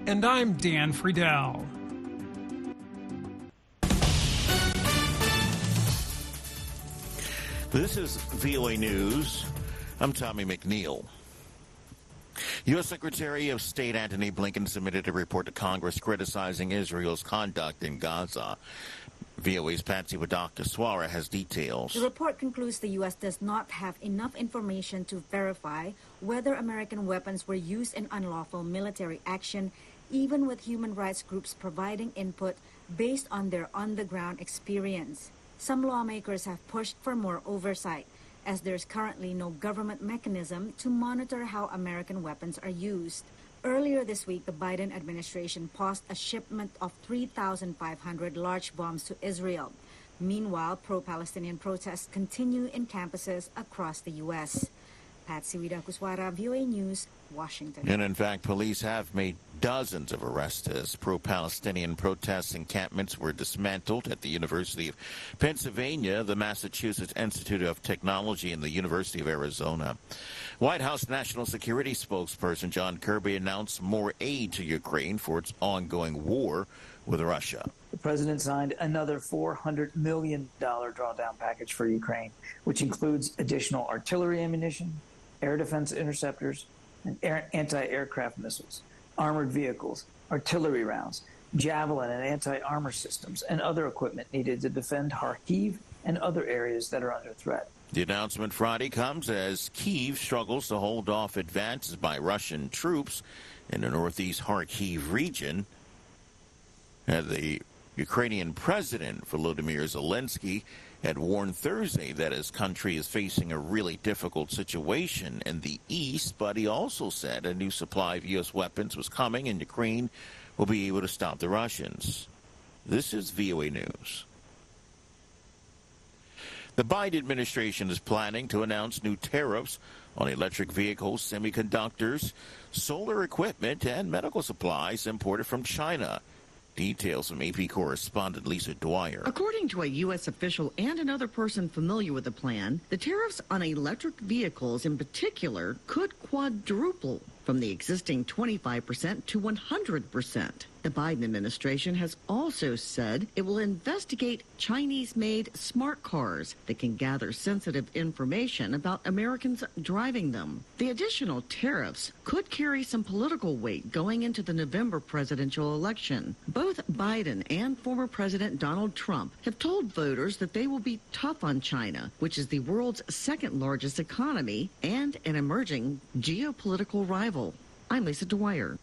And I'm Dan Friedel. This is VOA News. I'm Tommy McNeil. U.S. Secretary of State Antony Blinken submitted a report to Congress criticizing Israel's conduct in Gaza. VOA's Patsy Wadakiswara has details. The report concludes the U.S. does not have enough information to verify whether American weapons were used in unlawful military action, even with human rights groups providing input based on their on-the-ground experience. Some lawmakers have pushed for more oversight, as there's currently no government mechanism to monitor how American weapons are used. Earlier this week, the Biden administration paused a shipment of 3,500 large bombs to Israel. Meanwhile, pro-Palestinian protests continue in campuses across the U.S. Patsy Wadakiswara, VOA News, Washington. And in fact, police have made dozens of arrests as pro-Palestinian protest encampments were dismantled at the University of Pennsylvania, the Massachusetts Institute of Technology, and the University of Arizona. White House National Security spokesperson John Kirby announced more aid to Ukraine for its ongoing war with Russia. The president signed another $400 million drawdown package for Ukraine, which includes additional artillery ammunition, air defense interceptors, and anti-aircraft missiles, armored vehicles, artillery rounds, javelin and anti-armor systems, and other equipment needed to defend Kharkiv and other areas that are under threat. The announcement Friday comes as Kyiv struggles to hold off advances by Russian troops in the northeast Kharkiv region. The Ukrainian President Volodymyr Zelensky had warned Thursday that his country is facing a really difficult situation in the east, but he also said a new supply of U.S. weapons was coming and Ukraine will be able to stop the Russians. This is VOA News. The Biden administration is planning to announce new tariffs on electric vehicles, semiconductors, solar equipment, and medical supplies imported from China. Details from AP correspondent Lisa Dwyer. According to a U.S. official and another person familiar with the plan, the tariffs on electric vehicles in particular could quadruple from the existing 25% to 100%. The Biden administration has also said it will investigate Chinese-made smart cars that can gather sensitive information about Americans driving them. The additional tariffs could carry some political weight going into the November presidential election. Both Biden and former President Donald Trump have told voters that they will be tough on China, which is the world's second largest economy and an emerging geopolitical rival. I'm Lisa Dwyer.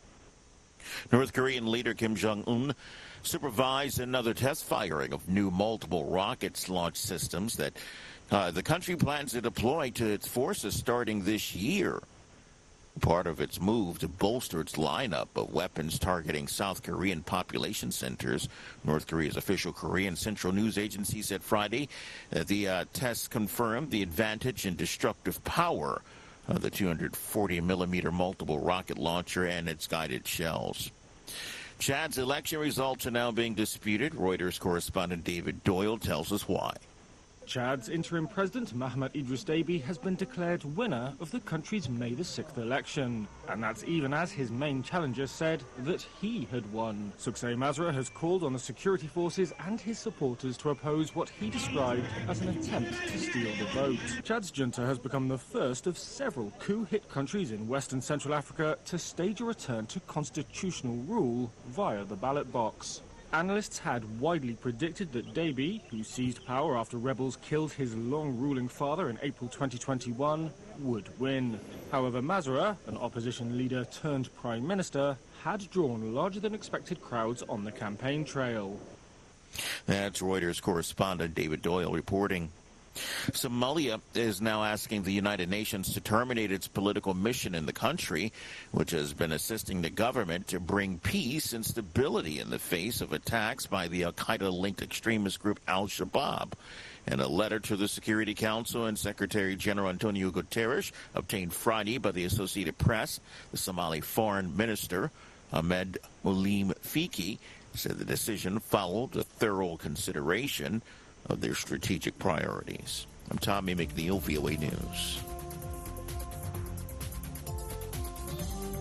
North Korean leader Kim Jong-un supervised another test firing of new multiple rockets launch systems that the country plans to deploy to its forces starting this year. Part of its move to bolster its lineup of weapons targeting South Korean population centers. North Korea's official Korean Central News Agency said Friday that the tests confirmed the advantage in destructive power of the 240-millimeter multiple rocket launcher and its guided shells. Chad's election results are now being disputed. Reuters correspondent David Doyle tells us why. Chad's interim president, Mahamat Idris Deby, has been declared winner of the country's May the 6th election. And that's even as his main challenger said that he had won. Suksay Masra has called on the security forces and his supporters to oppose what he described as an attempt to steal the vote. Chad's junta has become the first of several coup-hit countries in West and Central Africa to stage a return to constitutional rule via the ballot box. Analysts had widely predicted that Deby, who seized power after rebels killed his long-ruling father in April 2021, would win. However, Masra, an opposition leader turned prime minister, had drawn larger-than-expected crowds on the campaign trail. That's Reuters correspondent David Doyle reporting. Somalia is now asking the United Nations to terminate its political mission in the country, which has been assisting the government to bring peace and stability in the face of attacks by the al-Qaeda-linked extremist group al-Shabaab. In a letter to the Security Council and Secretary General Antonio Guterres, obtained Friday by the Associated Press, the Somali Foreign Minister, Ahmed Mulim Fiki, said the decision followed a thorough consideration of their strategic priorities. I'm Tommy McNeil, VOA News.